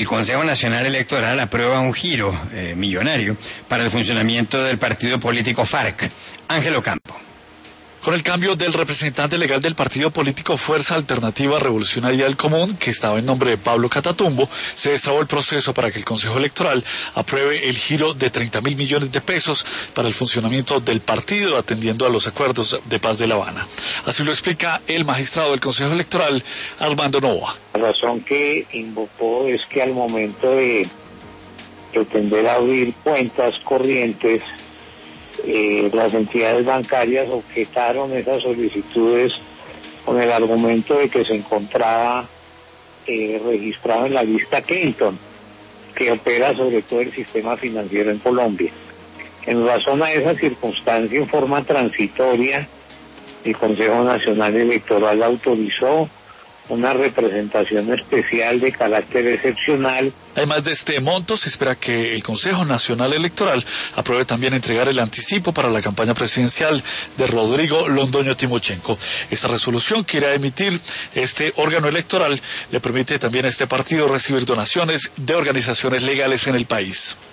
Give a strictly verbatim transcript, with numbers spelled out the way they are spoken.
El Consejo Nacional Electoral aprueba un giro eh, millonario para el funcionamiento del partido político FARC. Ángelo Campo. Con el cambio del representante legal del partido político Fuerza Alternativa Revolucionaria del Común, que estaba en nombre de Pablo Catatumbo, se destrabó el proceso para que el Consejo Electoral apruebe el giro de treinta mil millones de pesos para el funcionamiento del partido, atendiendo a los acuerdos de paz de La Habana. Así lo explica el magistrado del Consejo Electoral, Armando Novoa. La razón que invocó es que al momento de pretender abrir cuentas corrientes, Eh, las entidades bancarias objetaron esas solicitudes con el argumento de que se encontraba eh, registrado en la lista Clinton, que opera sobre todo el sistema financiero en Colombia. En razón a esa circunstancia, en forma transitoria, el Consejo Nacional Electoral autorizó una representación especial de carácter excepcional. Además de este monto, se espera que el Consejo Nacional Electoral apruebe también entregar el anticipo para la campaña presidencial de Rodrigo Londoño Timochenko. Esta resolución que irá a emitir este órgano electoral le permite también a este partido recibir donaciones de organizaciones legales en el país.